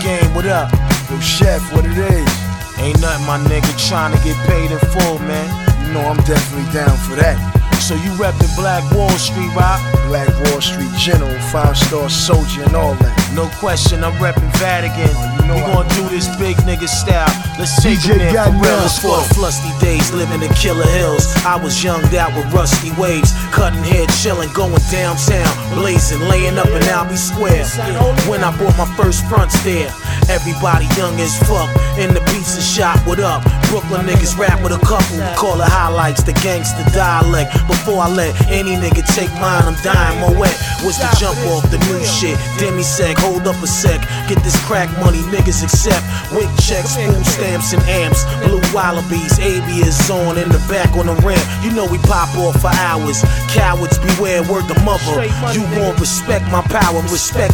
Game, what up? Yo, Chef, what it is? Ain't nothing, my nigga, trying to get paid in full, man. You know I'm definitely down for that. So you reppin' Black Wall Street, right? Black Wall Street General, 5-star soldier and all that. No question, I'm reppin' Vatican. We gon' do this big nigga style. Let's take it in for real. It's for the flusty days, living in Killer Hills. I was younged out with rusty waves, cutting hair, chillin', going downtown, blazing, laying up in Albee Square. When I bought my first front stair, everybody young as fuck in the pizza shop. What up? Brooklyn niggas rap with a couple, call it highlights, the gangster dialect. Before I let any nigga take mine, I'm dying more wet. Was the jump off the new shit? Demi sec, hold up a sec. Get this crack money, niggas accept. Wick checks, food stamps and amps. Blue wallabies, Avias on in the back on the ramp. You know we pop off for hours. Cowards beware, word the mother. You won't respect my power, respect